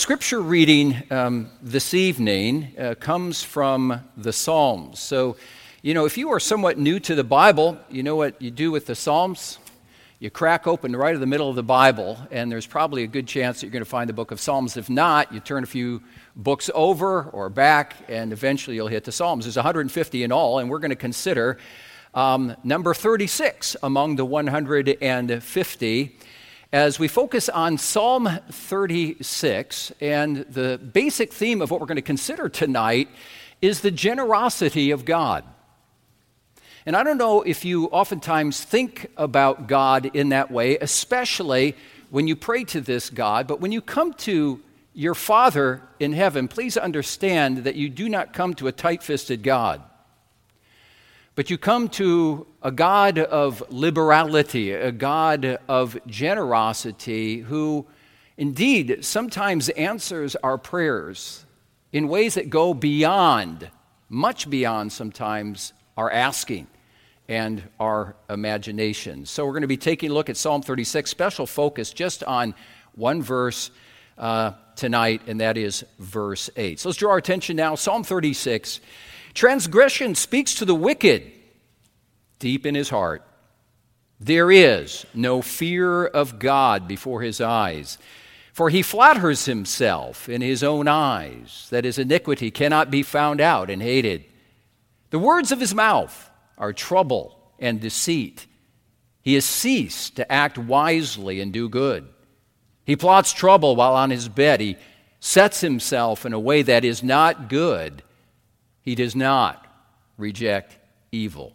Scripture reading this evening comes from the Psalms. So, if you are somewhat new to the Bible, you know what you do with the Psalms? You crack open right in the middle of the Bible, and there's probably a good chance that you're going to find the book of Psalms. If not, you turn a few books over or back, and eventually you'll hit the Psalms. There's 150 in all, and we're going to consider number 36 among the 150 as we focus on Psalm 36. And the basic theme of what we're going to consider tonight is the generosity of God. And I don't know if you oftentimes think about God in that way, especially when you pray to this God, but when you come to your Father in heaven, please understand that you do not come to a tight-fisted God, but you come to a God of liberality, a God of generosity who indeed sometimes answers our prayers in ways that go beyond, much beyond sometimes, our asking and our imagination. So we're going to be taking a look at Psalm 36, special focus just on one verse tonight, and that is verse 8. So let's draw our attention now. Psalm 36. Transgression speaks to the wicked deep in his heart. There is no fear of God before his eyes, for he flatters himself in his own eyes that his iniquity cannot be found out and hated. The words of his mouth are trouble and deceit. He has ceased to act wisely and do good. He plots trouble while on his bed. He sets himself in a way that is not good. He does not reject evil.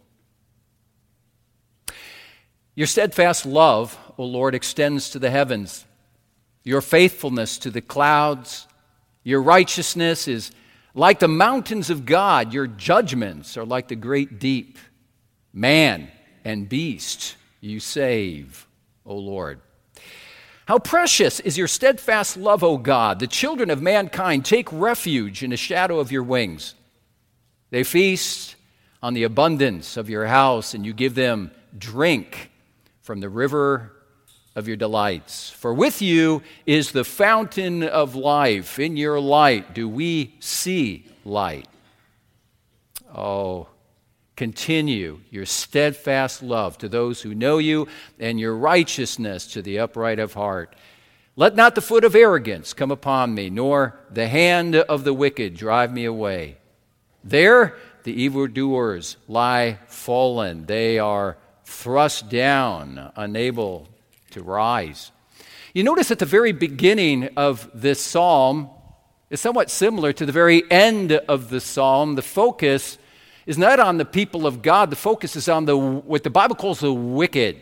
Your steadfast love, O Lord, extends to the heavens. Your faithfulness to the clouds. Your righteousness is like the mountains of God. Your judgments are like the great deep. Man and beast you save, O Lord. How precious is your steadfast love, O God. The children of mankind take refuge in the shadow of your wings. They feast on the abundance of your house, and you give them drink from the river of your delights. For with you is the fountain of life. In your light do we see light. Oh, continue your steadfast love to those who know you, and your righteousness to the upright of heart. Let not the foot of arrogance come upon me, nor the hand of the wicked drive me away. There the evildoers lie fallen. They are thrust down, unable to rise. You notice at the very beginning of this psalm is somewhat similar to the very end of the psalm. The focus is not on the people of God. The focus is on what the Bible calls the wicked.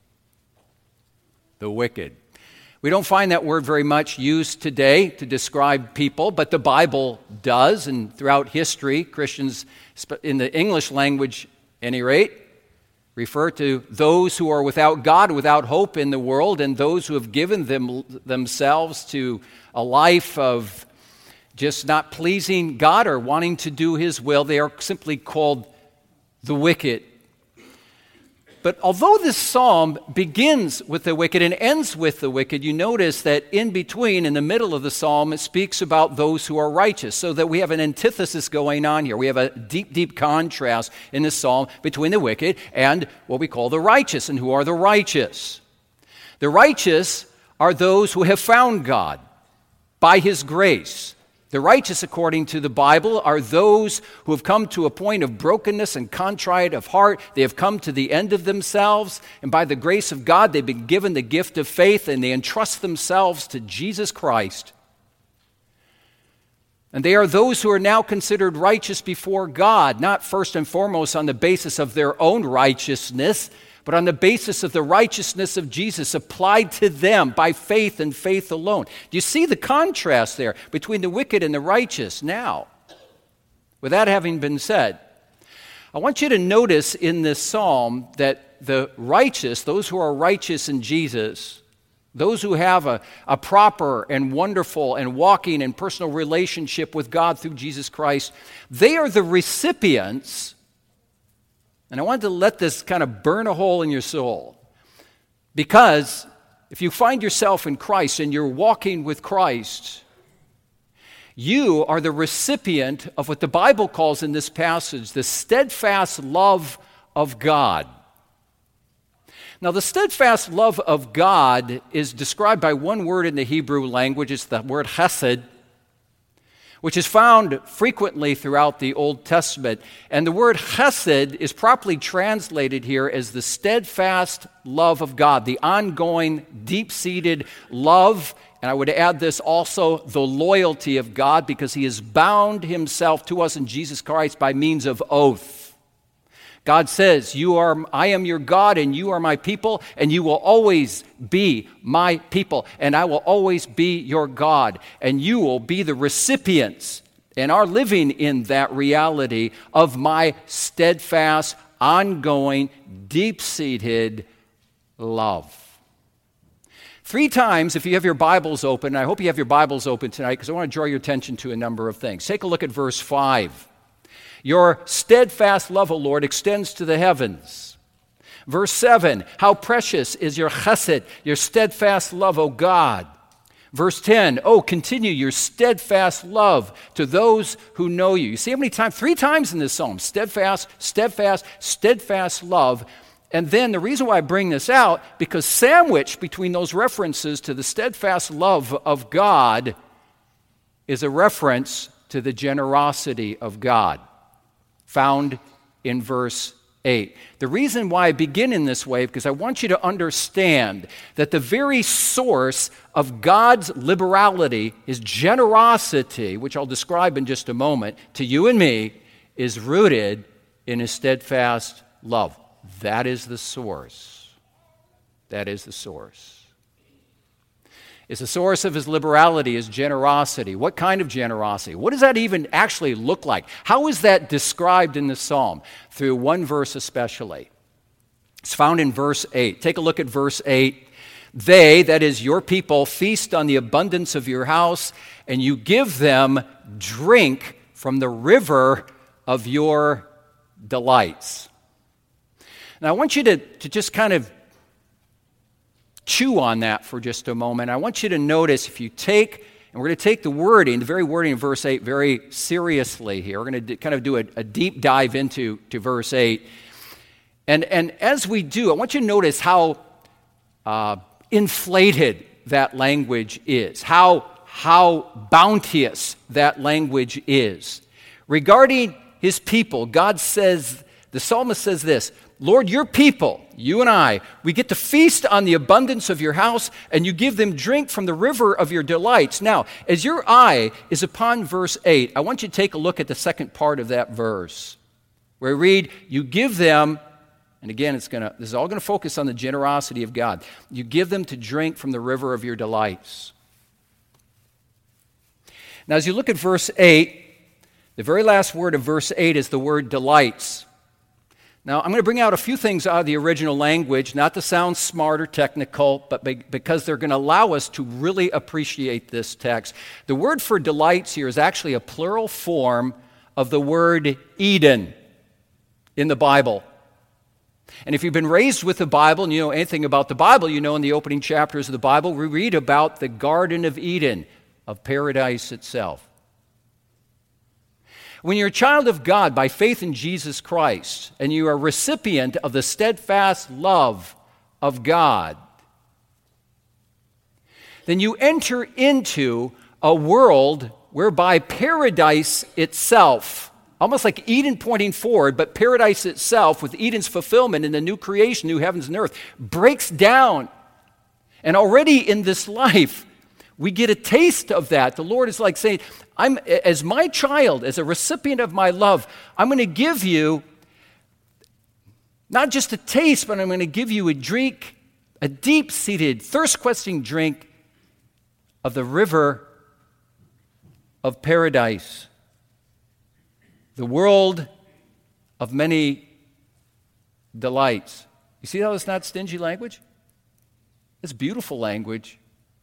The wicked. We don't find that word very much used today to describe people, but the Bible does, and throughout history, Christians, in the English language at any rate, refer to those who are without God, without hope in the world, and those who have given themselves to a life of just not pleasing God or wanting to do His will. They are simply called the wicked. But although this psalm begins with the wicked and ends with the wicked, you notice that in between, in the middle of the psalm, it speaks about those who are righteous, so that we have an antithesis going on here. We have a deep, deep contrast in the psalm between the wicked and what we call the righteous. And who are the righteous? The righteous are those who have found God by His grace. The righteous, according to the Bible, are those who have come to a point of brokenness and contrite of heart. They have come to the end of themselves, and by the grace of God, they've been given the gift of faith, and they entrust themselves to Jesus Christ. And they are those who are now considered righteous before God, not first and foremost on the basis of their own righteousness, but on the basis of the righteousness of Jesus applied to them by faith and faith alone. Do you see the contrast there between the wicked and the righteous? Now, with that having been said, I want you to notice in this psalm that the righteous, those who are righteous in Jesus, those who have a proper and wonderful and walking and personal relationship with God through Jesus Christ, they are the recipients. And I wanted to let this kind of burn a hole in your soul, because if you find yourself in Christ and you're walking with Christ, You are the recipient of what the Bible calls in this passage the steadfast love of God. Now, the steadfast love of God is described by one word in the Hebrew language. It's the word chesed, which is found frequently throughout the Old Testament. And the word chesed is properly translated here as the steadfast love of God, the ongoing, deep-seated love. And I would add this also, the loyalty of God, because he has bound himself to us in Jesus Christ by means of oath. God says, I am your God, and you are my people, and you will always be my people, and I will always be your God, and you will be the recipients, and are living in that reality of my steadfast, ongoing, deep-seated love. 3 times, if you have your Bibles open, and I hope you have your Bibles open tonight, because I want to draw your attention to a number of things. Take a look at verse 5. Your steadfast love, O Lord, extends to the heavens. Verse 7, how precious is your chesed, your steadfast love, O God. Verse 10, continue your steadfast love to those who know you. You see how many times? 3 times in this psalm, steadfast, steadfast, steadfast love. And then the reason why I bring this out, because sandwiched between those references to the steadfast love of God is a reference to the generosity of God, found in verse 8. The reason why I begin in this way, because I want you to understand that the very source of God's liberality, his generosity, which I'll describe in just a moment, to you and me, is rooted in his steadfast love. That is the source. That is the source. Is the source of his liberality, his generosity. What kind of generosity? What does that even actually look like? How is that described in the psalm? Through one verse especially. It's found in verse 8. Take a look at verse 8. They, that is your people, feast on the abundance of your house, and you give them drink from the river of your delights. Now I want you to just kind of chew on that for just a moment. I want you to notice, if you take, and we're going to take the very wording of verse 8 very seriously here. We're going to kind of do a deep dive into verse 8. And as we do, I want you to notice how inflated that language is, how bounteous that language is. Regarding his people, God says, the psalmist says this, Lord, your people, you and I, we get to feast on the abundance of your house, and you give them drink from the river of your delights. Now, as your eye is upon verse 8, I want you to take a look at the second part of that verse, where we read, you give them, and again, this is all going to focus on the generosity of God. You give them to drink from the river of your delights. Now, as you look at verse 8, the very last word of verse 8 is the word delights. Now, I'm going to bring out a few things out of the original language, not to sound smart or technical, but because they're going to allow us to really appreciate this text. The word for delights here is actually a plural form of the word Eden in the Bible. And if you've been raised with the Bible and you know anything about the Bible, you know in the opening chapters of the Bible, we read about the Garden of Eden, of paradise itself. When you're a child of God by faith in Jesus Christ, and you are a recipient of the steadfast love of God, then you enter into a world whereby paradise itself, almost like Eden pointing forward, but paradise itself with Eden's fulfillment in the new creation, new heavens and earth, breaks down. And already in this life, we get a taste of that. The Lord is like saying, as my child, as a recipient of my love, I'm going to give you not just a taste, but I'm going to give you a drink, a deep-seated, thirst-quenching drink of the river of paradise, the world of many delights. You see how it's not stingy language? It's beautiful language.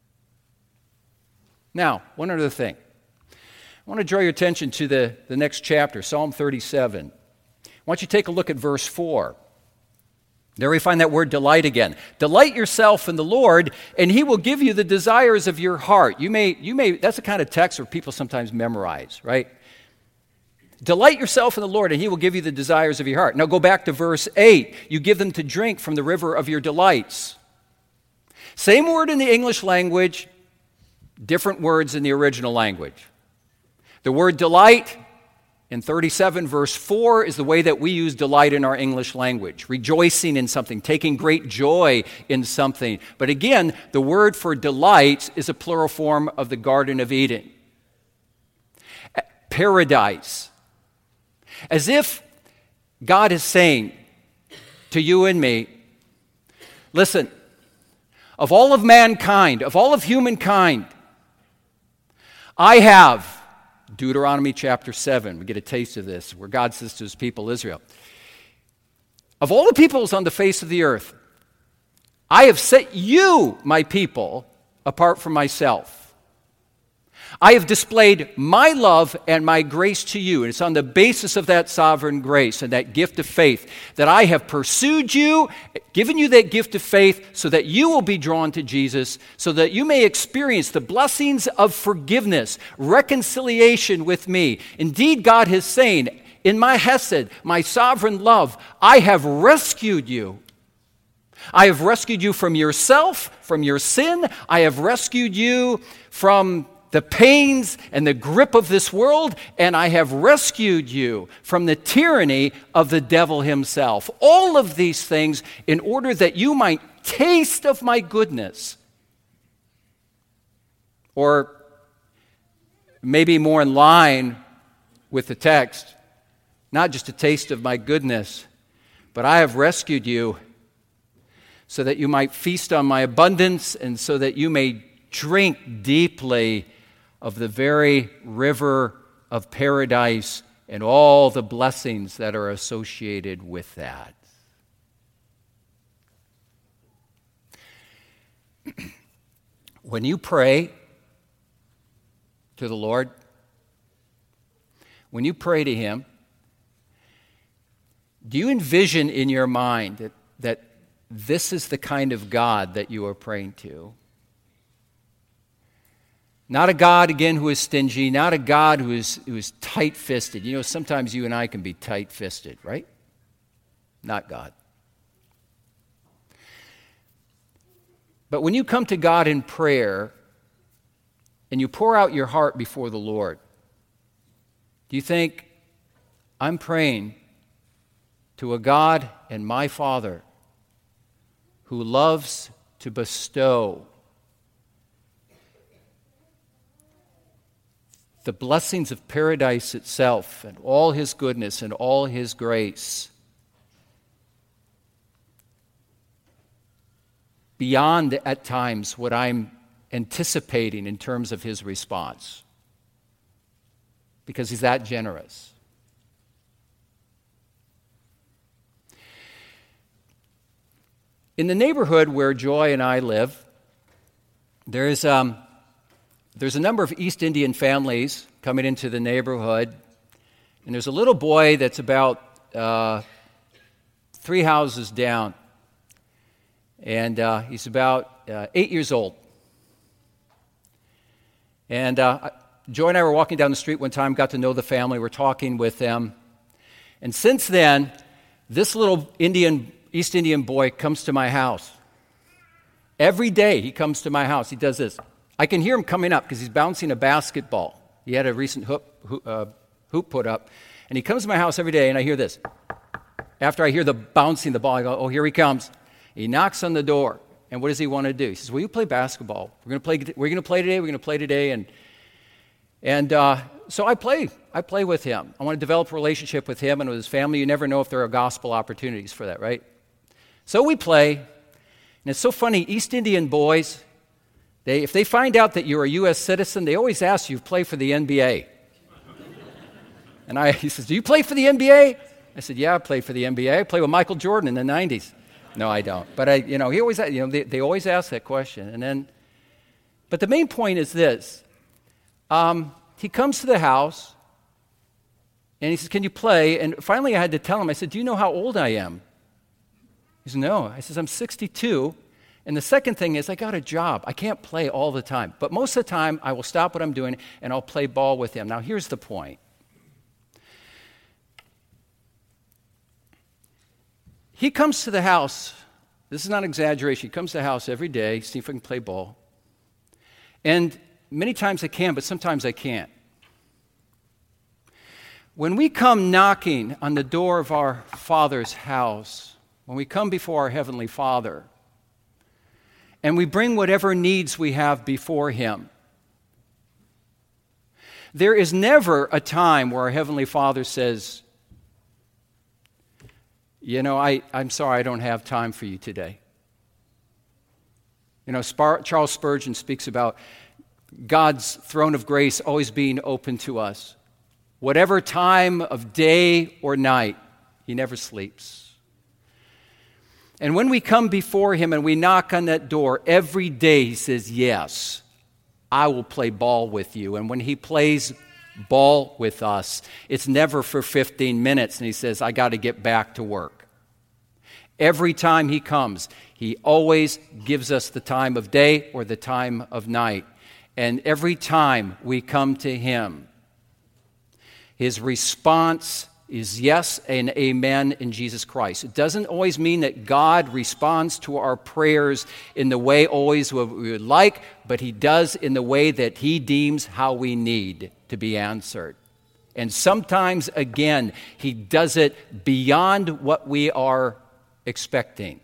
Now, one other thing. I want to draw your attention to the next chapter, Psalm 37. I want you to take a look at verse 4. There we find that word delight again. Delight yourself in the Lord, and he will give you the desires of your heart. You may, that's the kind of text where people sometimes memorize, right? Delight yourself in the Lord, and he will give you the desires of your heart. Now go back to verse 8. You give them to drink from the river of your delights. Same word in the English language, different words in the original language. The word delight in 37 verse 4 is the way that we use delight in our English language. Rejoicing in something, taking great joy in something. But again, the word for delight is a plural form of the Garden of Eden. Paradise. As if God is saying to you and me, listen, of all of mankind, of all of humankind, I have, Deuteronomy chapter 7, we get a taste of this, where God says to his people Israel, of all the peoples on the face of the earth, I have set you, my people, apart from myself. I have displayed my love and my grace to you. And it's on the basis of that sovereign grace and that gift of faith that I have pursued you, given you that gift of faith so that you will be drawn to Jesus, so that you may experience the blessings of forgiveness, reconciliation with me. Indeed, God is saying, in my hesed, my sovereign love, I have rescued you. I have rescued you from yourself, from your sin. I have rescued you from the pains and the grip of this world, and I have rescued you from the tyranny of the devil himself. All of these things in order that you might taste of my goodness. Or maybe more in line with the text, not just a taste of my goodness, but I have rescued you so that you might feast on my abundance and so that you may drink deeply of the very river of paradise and all the blessings that are associated with that. When you pray to the Lord, when you pray to him, do you envision in your mind that this is the kind of God that you are praying to? Not a God, again, who is stingy, not a God who is tight-fisted. You know, sometimes you and I can be tight-fisted, right? Not God. But when you come to God in prayer and you pour out your heart before the Lord, do you think, I'm praying to a God and my Father who loves to bestow the blessings of paradise itself and all his goodness and all his grace beyond, at times, what I'm anticipating in terms of his response, because he's that generous. In the neighborhood where Joy and I live, there's a number of East Indian families coming into the neighborhood, and there's a little boy that's about 3 houses down, and he's about 8 years old. And Joy and I were walking down the street one time, got to know the family, we're talking with them, and since then, this little East Indian boy comes to my house. Every day he comes to my house, he does this. I can hear him coming up because he's bouncing a basketball. He had a recent hoop put up. And he comes to my house every day, and I hear this. After I hear the bouncing the ball, I go, oh, here he comes. He knocks on the door. And what does he want to do? He says, will you play basketball? We're going to play today. And so I play with him. I want to develop a relationship with him and with his family. You never know if there are gospel opportunities for that, right? So we play. And it's so funny, East Indian boys, if they find out that you're a U.S. citizen, they always ask you to play for the NBA. And he says, do you play for the NBA? I said, yeah, I play for the NBA. I play with Michael Jordan in the 90s. No, I don't. But he always, they always ask that question. But the main point is this. He comes to the house, and he says, can you play? And finally I had to tell him, I said, do you know how old I am? He says, no. I says, I'm 62. And the second thing is I got a job. I can't play all the time. But most of the time, I will stop what I'm doing and I'll play ball with him. Now, here's the point. He comes to the house. This is not exaggeration. He comes to the house every day, see if I can play ball. And many times I can, but sometimes I can't. When we come knocking on the door of our Father's house, when we come before our Heavenly Father, and we bring whatever needs we have before Him, there is never a time where our Heavenly Father says, you know, I'm sorry, I don't have time for you today. You know, Charles Spurgeon speaks about God's throne of grace always being open to us. Whatever time of day or night, He never sleeps. And when we come before Him and we knock on that door, every day He says, yes, I will play ball with you. And when He plays ball with us, it's never for 15 minutes. And He says, I got to get back to work. Every time He comes, He always gives us the time of day or the time of night. And every time we come to Him, His response is yes and amen in Jesus Christ. It doesn't always mean that God responds to our prayers in the way always we would like, but He does in the way that He deems how we need to be answered. And sometimes, again, He does it beyond what we are expecting.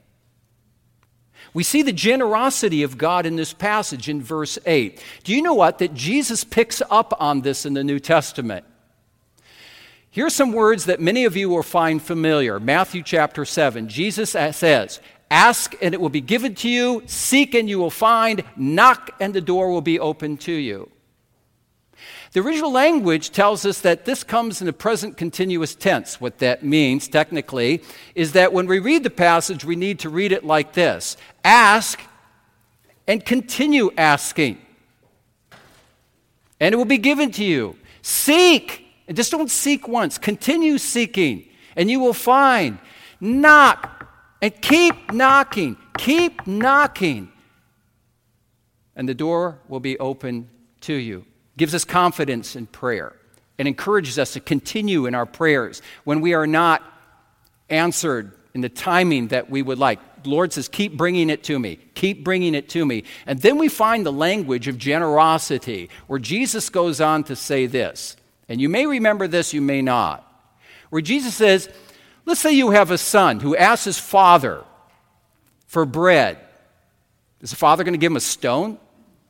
We see the generosity of God in this passage in verse 8. Do you know what? That Jesus picks up on this in the New Testament. Here's some words that many of you will find familiar. Matthew chapter 7. Jesus says, ask and it will be given to you, seek and you will find, knock and the door will be open to you. The original language tells us that this comes in the present continuous tense. What that means, technically, is that when we read the passage, we need to read it like this. Ask and continue asking, and it will be given to you. Seek, and just don't seek once. Continue seeking, and you will find. Knock, and keep knocking. Keep knocking, and the door will be open to you. Gives us confidence in prayer and encourages us to continue in our prayers when we are not answered in the timing that we would like. The Lord says, keep bringing it to me. Keep bringing it to me. And then we find the language of generosity where Jesus goes on to say this. And you may remember this, you may not. Where Jesus says, let's say you have a son who asks his father for bread. Is the father going to give him a stone?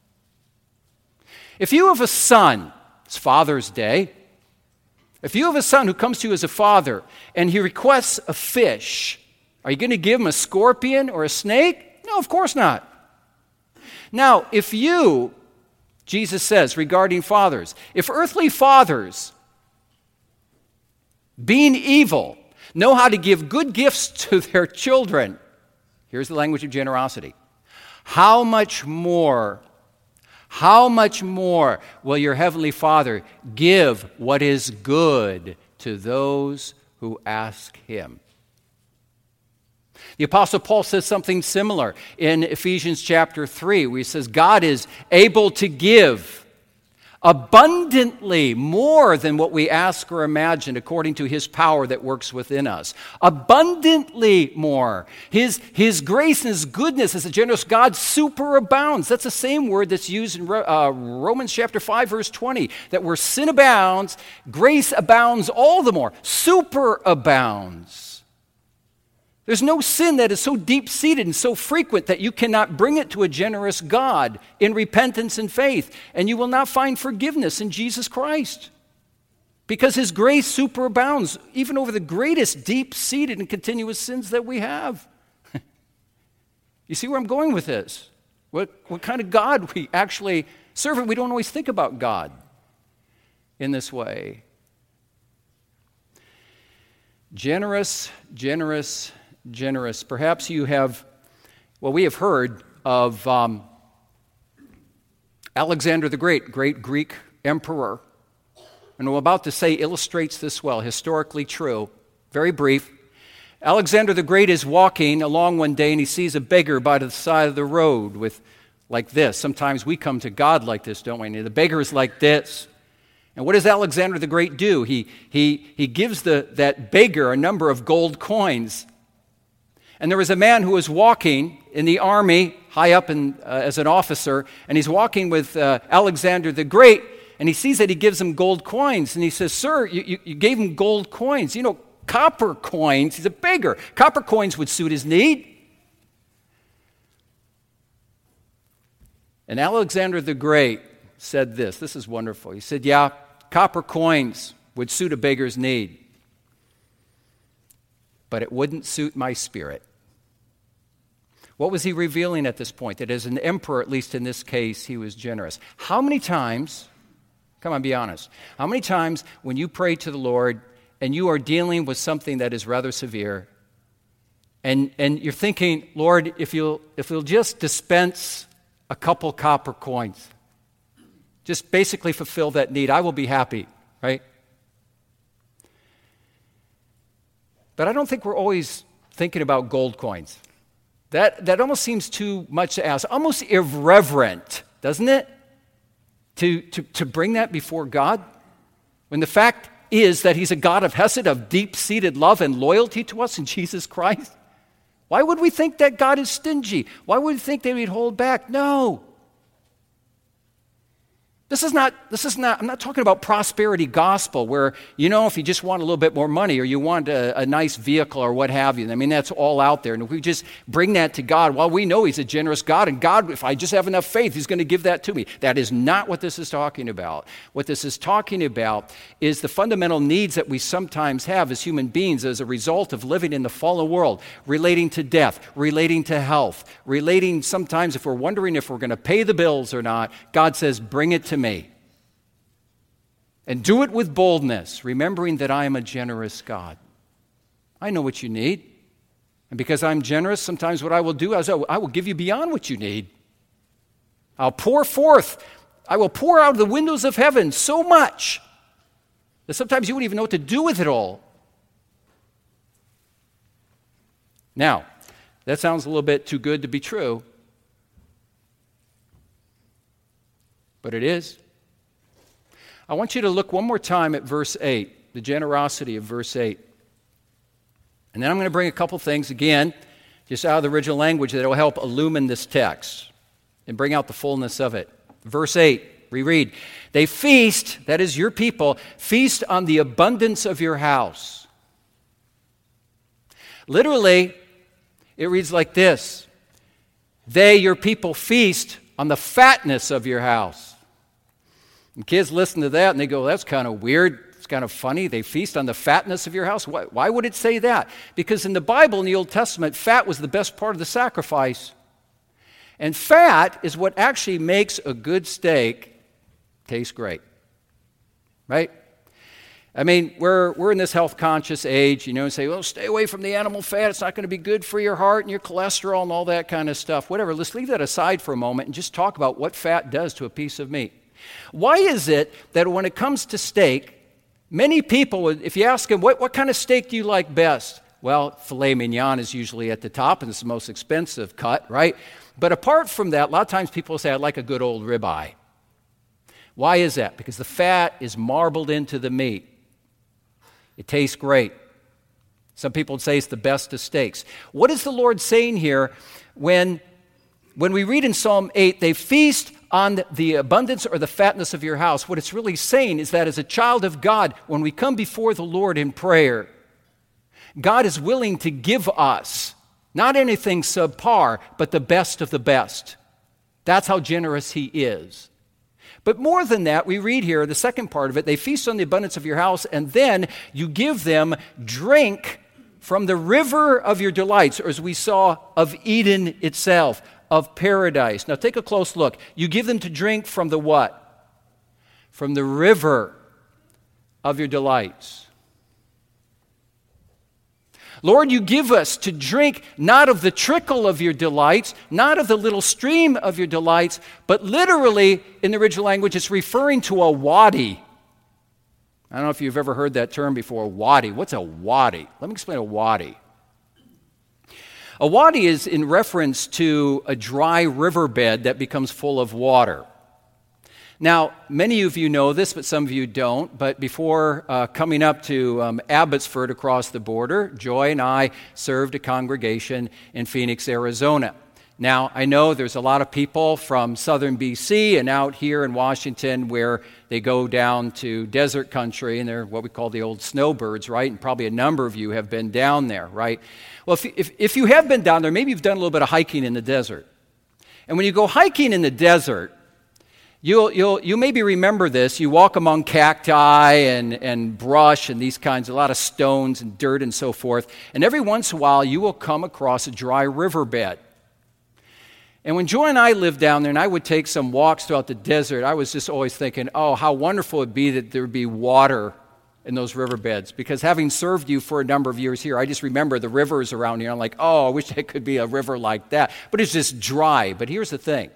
If you have a son, it's Father's Day. If you have a son who comes to you as a father and he requests a fish, are you going to give him a scorpion or a snake? No, of course not. Now, if you, Jesus says regarding fathers, if earthly fathers, being evil, know how to give good gifts to their children, here's the language of generosity, how much more will your Heavenly Father give what is good to those who ask Him? The Apostle Paul says something similar in Ephesians chapter 3, where he says, God is able to give abundantly more than what we ask or imagine according to His power that works within us. Abundantly more. His grace and His goodness as a generous God superabounds. That's the same word that's used in Romans chapter 5 verse 20, that where sin abounds, grace abounds all the more. Superabounds. There's no sin that is so deep-seated and so frequent that you cannot bring it to a generous God in repentance and faith, and you will not find forgiveness in Jesus Christ. Because His grace superabounds even over the greatest deep-seated and continuous sins that we have. You see where I'm going with this? What kind of God we actually serve, and we don't always think about God in this way. Generous. Perhaps you have, we have heard of Alexander the Great Greek emperor. And what I'm about to say illustrates this well, historically true, very brief. Alexander the Great is walking along one day and he sees a beggar by the side of the road with like this. Sometimes we come to God like this, don't we? And the beggar is like this. And what does Alexander the Great do? He gives that beggar a number of gold coins. And there was a man who was walking in the army, high up as an officer, and he's walking with Alexander the Great, and he sees that he gives him gold coins. And he says, "Sir, you gave him gold coins. You know, copper coins." He's a beggar. Copper coins would suit his need. And Alexander the Great said this. This is wonderful. He said, "Yeah, copper coins would suit a beggar's need, but it wouldn't suit my spirit." What was he revealing at this point? That as an emperor, at least in this case, he was generous. How many times, come on, be honest, how many times when you pray to the Lord and you are dealing with something that is rather severe, and you're thinking, "Lord, if you'll just dispense a couple copper coins, just basically fulfill that need, I will be happy," right? But I don't think we're always thinking about gold coins. That almost seems too much to ask, almost irreverent, doesn't it? To bring that before God, when the fact is that He's a God of hesed, of deep-seated love and loyalty to us in Jesus Christ. Why would we think that God is stingy? Why would we think that He'd hold back? No. This is not, I'm not talking about prosperity gospel where, if you just want a little bit more money or you want a nice vehicle or what have you. I mean, that's all out there. And if we just bring that to God, well, we know He's a generous God. And God, if I just have enough faith, He's going to give that to me. That is not what this is talking about. What this is talking about is the fundamental needs that we sometimes have as human beings as a result of living in the fallen world, relating to death, relating to health, relating sometimes if we're wondering if we're going to pay the bills or not. God says, "Bring it to me. And do it with boldness, remembering that I am a generous God." I know what you need. And because I'm generous, sometimes what I will do is I will give you beyond what you need. I will pour out of the windows of heaven so much that sometimes you wouldn't even know what to do with it all. Now, that sounds a little bit too good to be true. But it is. I want you to look one more time at verse 8, the generosity of verse 8. And then I'm going to bring a couple things again, just out of the original language, that will help illumine this text and bring out the fullness of it. Verse 8, we read, "They feast," that is your people, "feast on the abundance of your house." Literally, it reads like this: "They, your people, feast on the fatness of your house." And kids listen to that and they go, "That's kind of weird. It's kind of funny. They feast on the fatness of your house." Why would it say that? Because in the Bible, in the Old Testament, fat was the best part of the sacrifice. And fat is what actually makes a good steak taste great. Right? I mean, we're in this health-conscious age, and say, "Well, stay away from the animal fat. It's not going to be good for your heart and your cholesterol and all that kind of stuff." Whatever. Let's leave that aside for a moment and just talk about what fat does to a piece of meat. Why is it that when it comes to steak, many people, if you ask them, what kind of steak do you like best? Well, filet mignon is usually at the top, and it's the most expensive cut, right? But apart from that, a lot of times people say, "I like a good old ribeye." Why is that? Because the fat is marbled into the meat. It tastes great. Some people would say it's the best of steaks. What is the Lord saying here when we read in Psalm 8, "They feast on the abundance or the fatness of your house"? What it's really saying is that as a child of God, when we come before the Lord in prayer, God is willing to give us not anything subpar, but the best of the best. That's how generous He is. But more than that, we read here, the second part of it, "They feast on the abundance of your house, and then you give them drink from the river of your delights," or as we saw, of Eden itself, of paradise. Now take a close look. You give them to drink from the what? From the river of your delights. Lord, you give us to drink not of the trickle of your delights, not of the little stream of your delights, but literally, in the original language, it's referring to a wadi. I don't know if you've ever heard that term before, wadi. What's a wadi? Let me explain a wadi. A wadi is in reference to a dry riverbed that becomes full of water. Now, many of you know this, but some of you don't. But before coming up to Abbotsford across the border, Joy and I served a congregation in Phoenix, Arizona. Now, I know there's a lot of people from southern BC and out here in Washington where they go down to desert country, and they're what we call the old snowbirds, right? And probably a number of you have been down there, right? Well, if you have been down there, maybe you've done a little bit of hiking in the desert. And when you go hiking in the desert, you maybe remember this. You walk among cacti and brush and these kinds, a lot of stones and dirt and so forth. And every once in a while, you will come across a dry riverbed. And when Joy and I lived down there and I would take some walks throughout the desert, I was just always thinking, oh, how wonderful it would be that there would be water in those riverbeds. Because having served you for a number of years here, I just remember the rivers around here. I'm like, oh, I wish there could be a river like that. But it's just dry. But here's the thing.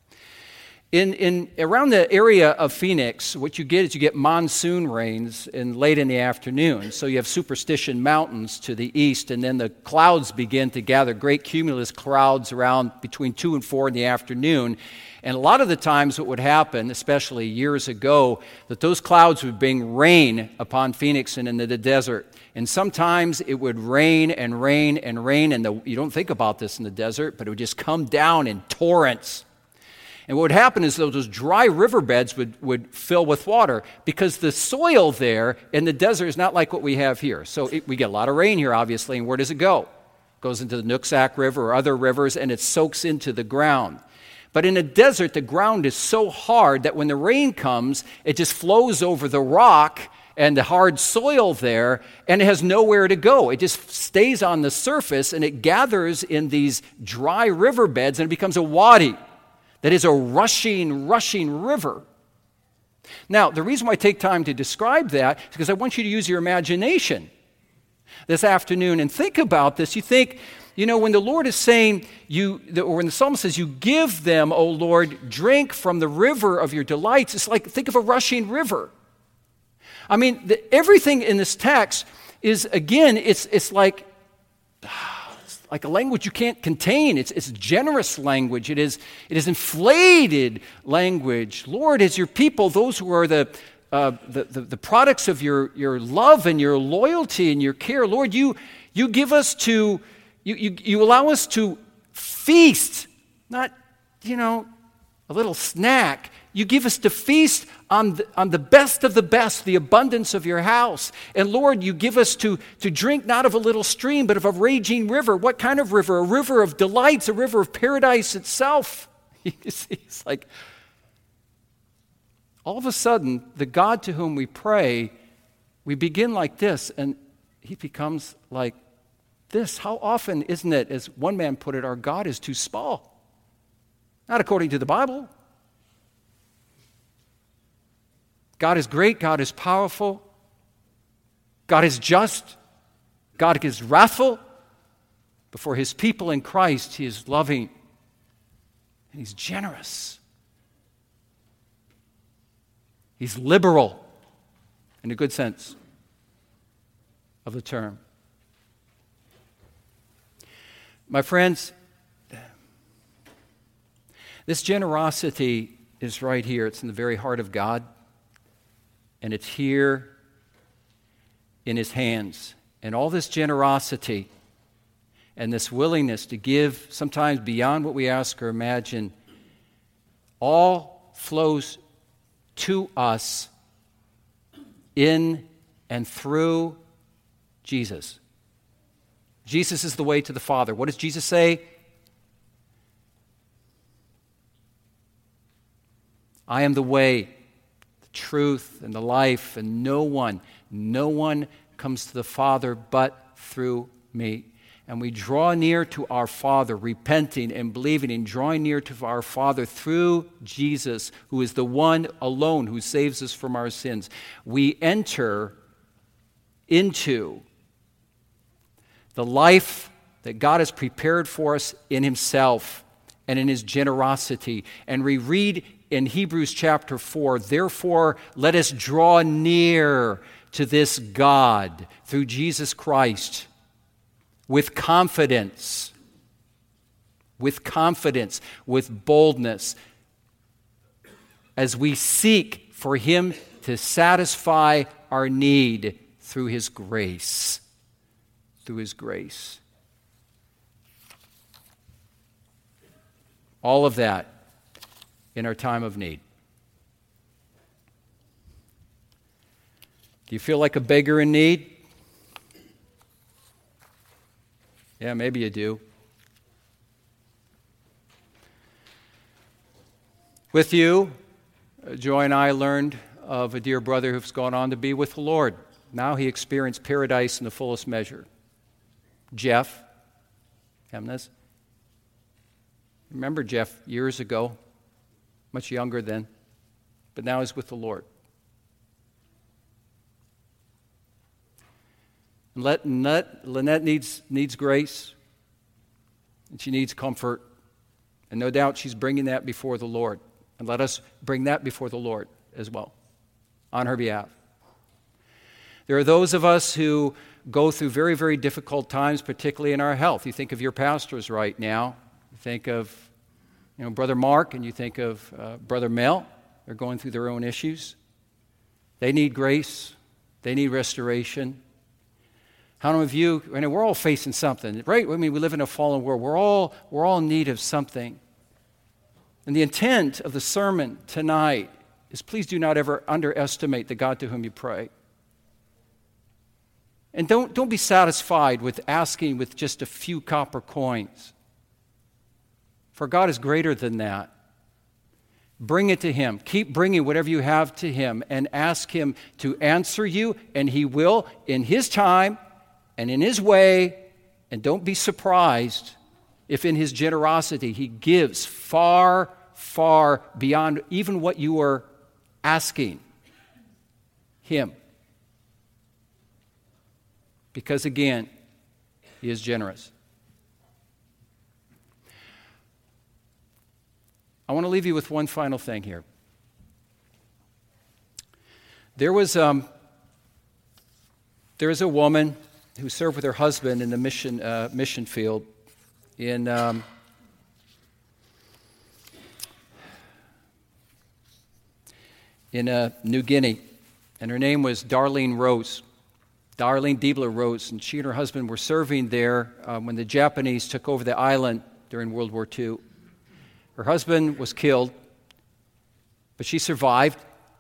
In around the area of Phoenix, what you get is you get monsoon rains late in the afternoon. So you have Superstition Mountains to the east, and then the clouds begin to gather, great cumulus clouds around between 2 and 4 in the afternoon. And a lot of the times what would happen, especially years ago, that those clouds would bring rain upon Phoenix and into the desert. And sometimes it would rain and rain and rain, and you don't think about this in the desert, but it would just come down in torrents. And what would happen is those dry riverbeds would fill with water because the soil there in the desert is not like what we have here. So we get a lot of rain here, obviously, and where does it go? It goes into the Nooksack River or other rivers, and it soaks into the ground. But in a desert, the ground is so hard that when the rain comes, it just flows over the rock and the hard soil there, and it has nowhere to go. It just stays on the surface, and it gathers in these dry riverbeds, and it becomes a wadi. That is a rushing river. Now, the reason why I take time to describe that is because I want you to use your imagination this afternoon and think about this. You think, when the Lord is saying, or when the psalmist says, you give them, O Lord, drink from the river of your delights, it's like, think of a rushing river. I mean, everything in this text is, again, it's like a language you can't contain. It's generous language. It is inflated language. Lord, as your people, those who are the products of your love and your loyalty and your care, Lord, you give us to, you allow us to feast, not, a little snack. You give us to feast on the best of the best, the abundance of your house. And Lord, you give us to drink not of a little stream, but of a raging river. What kind of river? A river of delights, a river of paradise itself. You see, it's like, all of a sudden, the God to whom we pray, we begin like this, and he becomes like this. How often, isn't it, as one man put it, our God is too small? Not according to the Bible. God is great, God is powerful, God is just, God is wrathful, but for his people in Christ, he is loving and he's generous. He's liberal in a good sense of the term. My friends, this generosity is right here. It's in the very heart of God. And it's here in his hands. And all this generosity and this willingness to give, sometimes beyond what we ask or imagine, all flows to us in and through Jesus. Jesus is the way to the Father. What does Jesus say? I am the way, truth and the life, and no one comes to the Father but through me. And we draw near to our Father, repenting and believing and drawing near to our Father through Jesus, who is the one alone who saves us from our sins. We enter into the life that God has prepared for us in himself and in his generosity. And we read in Hebrews chapter 4, therefore, let us draw near to this God through Jesus Christ with confidence. with confidence, with boldness, as we seek for Him to satisfy our need through His grace. Through His grace. All of that in our time of need. Do you feel like a beggar in need? Yeah, maybe you do. With you, Joy and I learned of a dear brother who's gone on to be with the Lord. Now he experienced paradise in the fullest measure. Jeff Hemnes. Remember Jeff years ago, much younger then, but now he's with the Lord. And Lynette needs grace, and she needs comfort, and no doubt she's bringing that before the Lord. And let us bring that before the Lord as well, on her behalf. There are those of us who go through very, very difficult times, particularly in our health. You think of your pastors right now. You think of Brother Mark, and you think of Brother Mel. They're going through their own issues. They need grace. They need restoration. How many of you, we're all facing something, right? I mean, we live in a fallen world. We're all in need of something. And the intent of the sermon tonight is please do not ever underestimate the God to whom you pray. And don't be satisfied with asking with just a few copper coins. For God is greater than that. Bring it to Him. Keep bringing whatever you have to Him and ask Him to answer you, and He will in His time and in His way. And don't be surprised if in His generosity He gives far, far beyond even what you are asking Him. Because again, He is generous. I want to leave you with one final thing here. There was a woman who served with her husband in the mission field in New Guinea, and her name was Darlene Diebler Rose, and she and her husband were serving there when the Japanese took over the island during World War II. Her husband was killed, but she survived.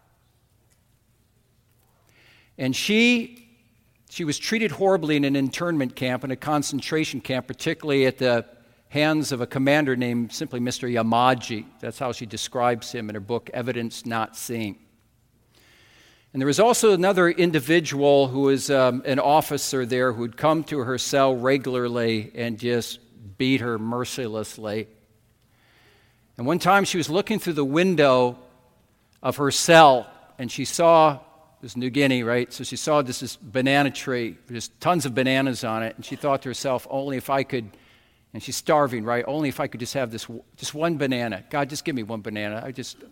And she was treated horribly in an internment camp, in a concentration camp, particularly at the hands of a commander named simply Mr. Yamaji. That's how she describes him in her book, Evidence Not Seen. And there was also another individual who was an officer there who would come to her cell regularly and just beat her mercilessly. And one time she was looking through the window of her cell, and she saw, it was New Guinea, right? So she saw this banana tree, just tons of bananas on it, and she thought to herself, only if I could, and she's starving, right? Only if I could just have just one banana. God, just give me one banana.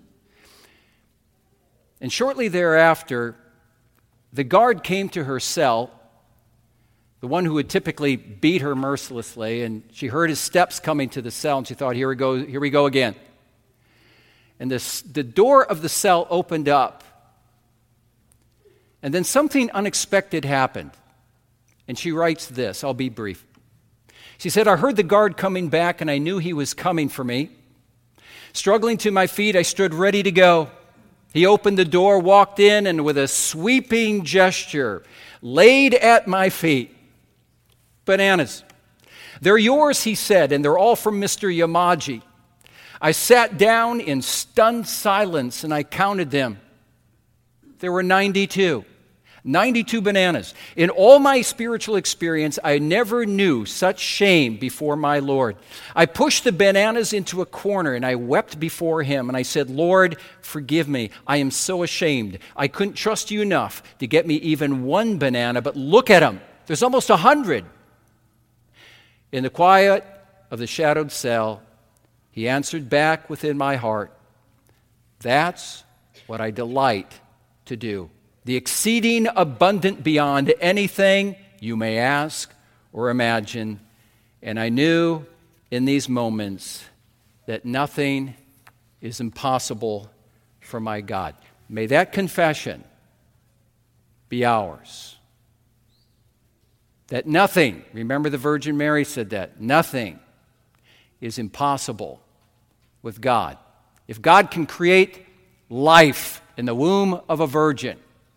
And shortly thereafter, the guard came to her cell, the one who would typically beat her mercilessly, and she heard his steps coming to the cell, and she thought, here we go again. And the door of the cell opened up, and then something unexpected happened. And she writes this, I'll be brief. She said, I heard the guard coming back, and I knew he was coming for me. Struggling to my feet, I stood ready to go. He opened the door, walked in, and with a sweeping gesture, laid at my feet bananas. They're yours, he said, and they're all from Mr. Yamaji. I sat down in stunned silence, and I counted them. There were 92. 92 bananas. In all my spiritual experience, I never knew such shame before my Lord. I pushed the bananas into a corner and I wept before Him and I said, Lord, forgive me. I am so ashamed. I couldn't trust you enough to get me even one banana, but look at them. There's almost 100. In the quiet of the shadowed cell, He answered back within my heart, that's what I delight to do. The exceeding abundant beyond anything you may ask or imagine. And I knew in these moments that nothing is impossible for my God. May that confession be ours. That nothing, remember the Virgin Mary said that, nothing is impossible with God. If God can create life in the womb of a virgin,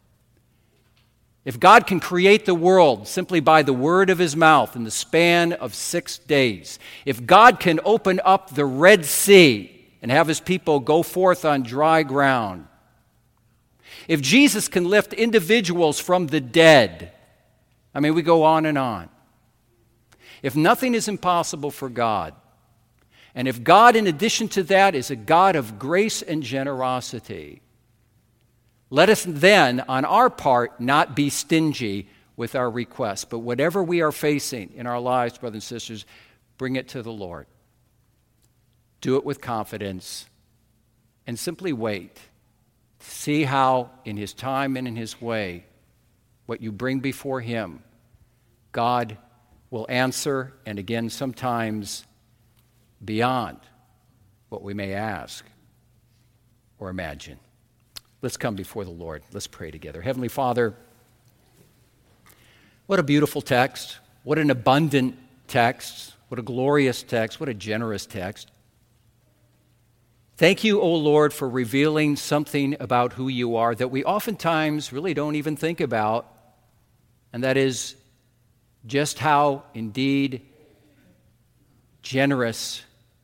if God can create the world simply by the word of his mouth in the span of 6 days, if God can open up the Red Sea and have his people go forth on dry ground, if Jesus can lift individuals from the dead, I mean, we go on and on. If nothing is impossible for God, and if God, in addition to that, is a God of grace and generosity, let us then, on our part, not be stingy with our requests, but whatever we are facing in our lives, brothers and sisters, bring it to the Lord. Do it with confidence and simply wait. See how, in his time and in his way, what you bring before him, God will answer, and again, sometimes beyond what we may ask or imagine. Let's come before the Lord. Let's pray together. Heavenly Father, what a beautiful text. What an abundant text. What a glorious text. What a generous text. Thank you, O Lord, for revealing something about who you are that we oftentimes really don't even think about, and that is just how indeed generous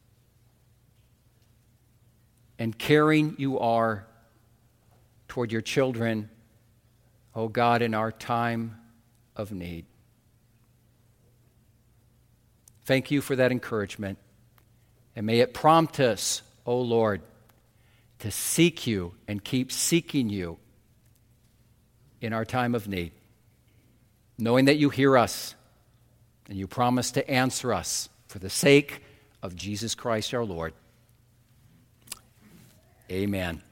and caring you are toward your children, O God, in our time of need. Thank you for that encouragement, and may it prompt us, O Lord, to seek you and keep seeking you in our time of need, knowing that you hear us and you promise to answer us for the sake of Jesus Christ our Lord. Amen.